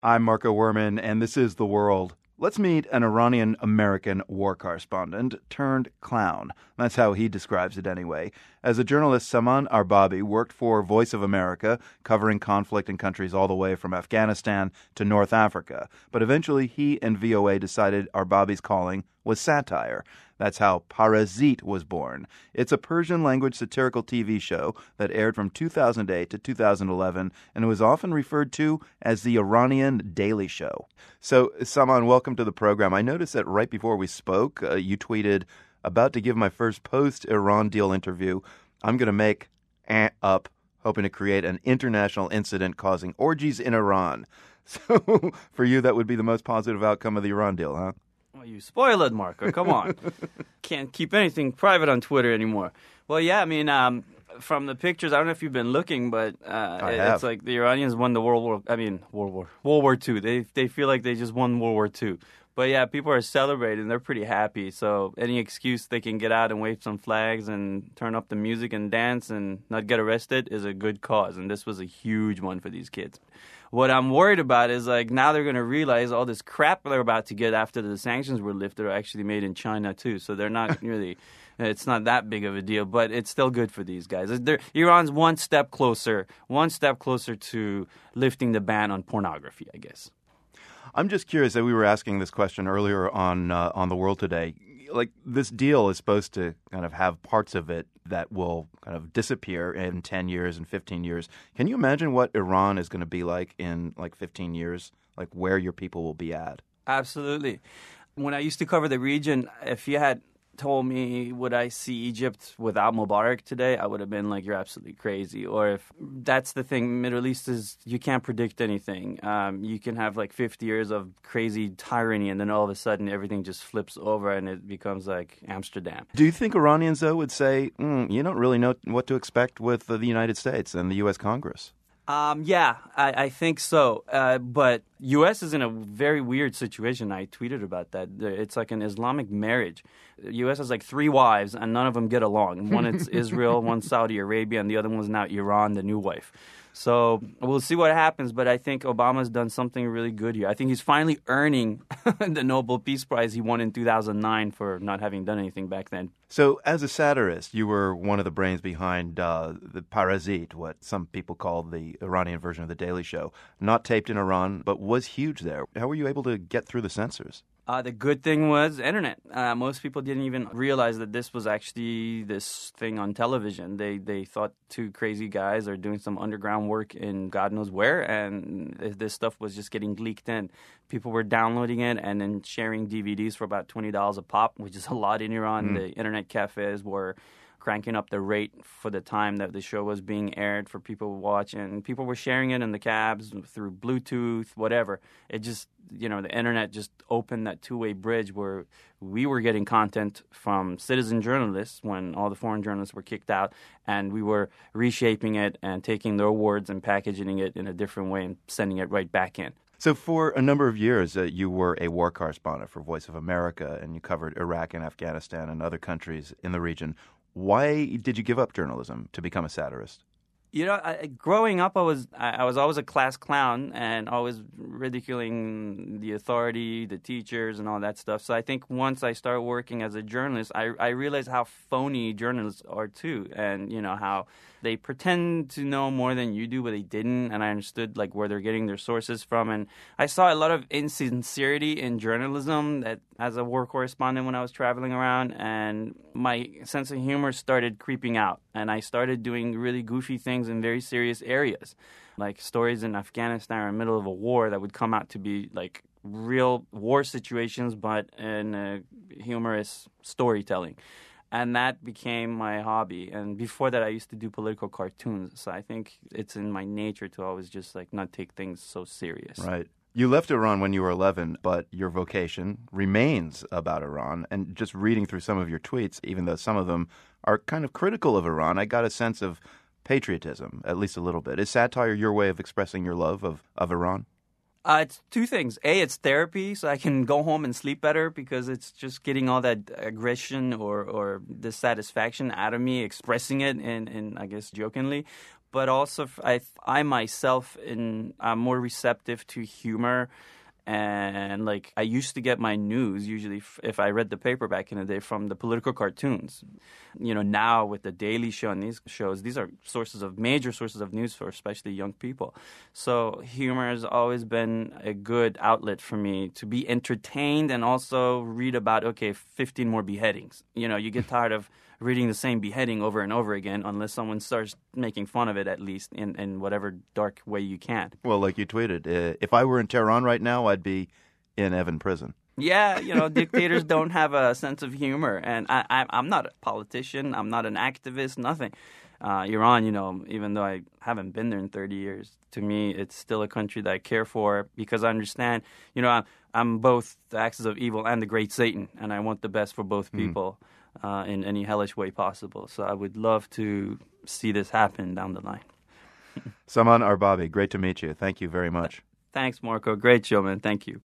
I'm Marco Werman, and this is The World. Let's meet an Iranian-American war correspondent turned clown. That's how he describes it anyway. As a journalist, Saman Arbabi worked for Voice of America, covering conflict in countries all the way from Afghanistan to North Africa. But eventually he and VOA decided Arbabi's calling was satire. That's how Parazit was born. It's a Persian-language satirical TV show that aired from 2008 to 2011, and it was often referred to as the Iranian Daily Show. So, Saman, welcome to the program. I noticed that right before we spoke, you tweeted, about to give my first post-Iran deal interview. I'm going to make up, hoping to create an international incident causing orgies in Iran. So, for you, that would be the most positive outcome of the Iran deal, huh? Well, you spoil it, Marco. Come on. Can't keep anything private on Twitter anymore. Well, yeah, I mean, from the pictures, I don't know if you've been looking, but it's like the Iranians won the World War II. They feel like they just won World War II. But yeah, people are celebrating. They're pretty happy. So any excuse they can get out and wave some flags and turn up the music and dance and not get arrested is a good cause. And this was a huge one for these kids. What I'm worried about is like now they're going to realize all this crap they're about to get after the sanctions were lifted are actually made in China too. So they're not really, it's not that big of a deal, but it's still good for these guys. Iran's one step closer to lifting the ban on pornography, I guess. I'm just curious that we were asking this question earlier on The World Today. Like, this deal is supposed to kind of have parts of it that will kind of disappear in 10 years and 15 years. Can you imagine what Iran is going to be like in, 15 years? Like, where your people will be at? Absolutely. When I used to cover the region, if you had told me would I see Egypt without Mubarak today, I would have been like, you're absolutely crazy. Or if that's the thing, Middle East is you can't predict anything. You can have 50 years of crazy tyranny and then all of a sudden everything just flips over and it becomes like Amsterdam. Do you think Iranians, though, would say, you don't really know what to expect with the United States and the U.S. Congress? Yeah, I think so. But U.S. is in a very weird situation. I tweeted about that. It's like an Islamic marriage. U.S. has 3 wives, and none of them get along. One is Israel, one Saudi Arabia, and the other one's now Iran, the new wife. So we'll see what happens, but I think Obama's done something really good here. I think he's finally earning the Nobel Peace Prize he won in 2009 for not having done anything back then. So as a satirist, you were one of the brains behind the Parazit, what some people call the Iranian version of The Daily Show. Not taped in Iran, but was huge there. How were you able to get through the censors? The good thing was internet. Most people didn't even realize that this was actually this thing on television. They thought 2 crazy guys are doing some underground work in God knows where, and this stuff was just getting leaked in. People were downloading it and then sharing DVDs for about $20 a pop, which is a lot in Iran. The internet cafes were cranking up the rate for the time that the show was being aired for people to watch, and people were sharing it in the cabs through Bluetooth, whatever. It just, the internet just opened that two-way bridge where we were getting content from citizen journalists when all the foreign journalists were kicked out, and we were reshaping it and taking their words and packaging it in a different way and sending it right back in. So for a number of years, you were a war correspondent for Voice of America, and you covered Iraq and Afghanistan and other countries in the region. Why did you give up journalism to become a satirist? Growing up, I was always a class clown and always ridiculing the authority, the teachers, and all that stuff. So I think once I started working as a journalist, I realized how phony journalists are too, and how they pretend to know more than you do, but they didn't. And I understood where they're getting their sources from, and I saw a lot of insincerity in journalism that as a war correspondent when I was traveling around, and my sense of humor started creeping out, and I started doing really goofy things in very serious areas, like stories in Afghanistan in the middle of a war that would come out to be real war situations, but in humorous storytelling. And that became my hobby. And before that, I used to do political cartoons. So I think it's in my nature to always just not take things so serious. Right. You left Iran when you were 11, but your vocation remains about Iran. And just reading through some of your tweets, even though some of them are kind of critical of Iran, I got a sense of patriotism, at least a little bit. Is satire your way of expressing your love of Iran? It's 2 things. A, it's therapy, so I can go home and sleep better because it's just getting all that aggression or dissatisfaction out of me, expressing it, and I guess jokingly. but also I myself I'm more receptive to humor. And like I used to get my news usually if I read the paper back in the day from the political cartoons. Now with the Daily Show and these shows, these are major sources of news for especially young people. So humor has always been a good outlet for me to be entertained and also read about 15 more beheadings. You get tired of reading the same beheading over and over again unless someone starts making fun of it, at least in whatever dark way you can. Well, like you tweeted, if I were in Tehran right now, I'd be in Evin prison. Yeah, dictators don't have a sense of humor. And I'm not a politician. I'm not an activist, nothing. Iran, even though I haven't been there in 30 years, to me, it's still a country that I care for because I understand, I'm both the axis of evil and the great Satan, and I want the best for both people. In any hellish way possible. So I would love to see this happen down the line. Saman Arbabi, great to meet you. Thank you very much. Thanks, Marco. Great show, man. Thank you.